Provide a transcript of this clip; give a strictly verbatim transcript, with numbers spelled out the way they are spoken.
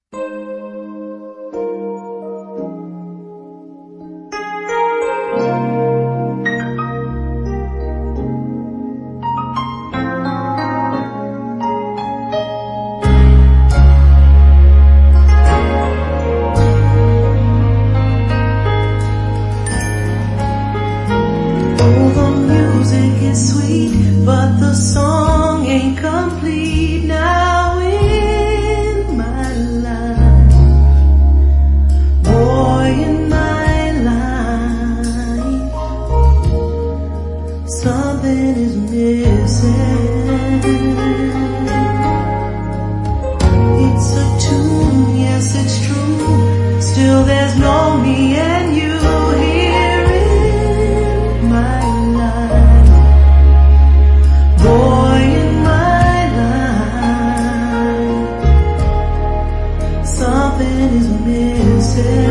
Sweet, but the song ain't complete now in my life. Boy, in my life, something is missing. It's a tune, yes it's true, still there's no me and you here in my life. Boy, in my life, something is missing.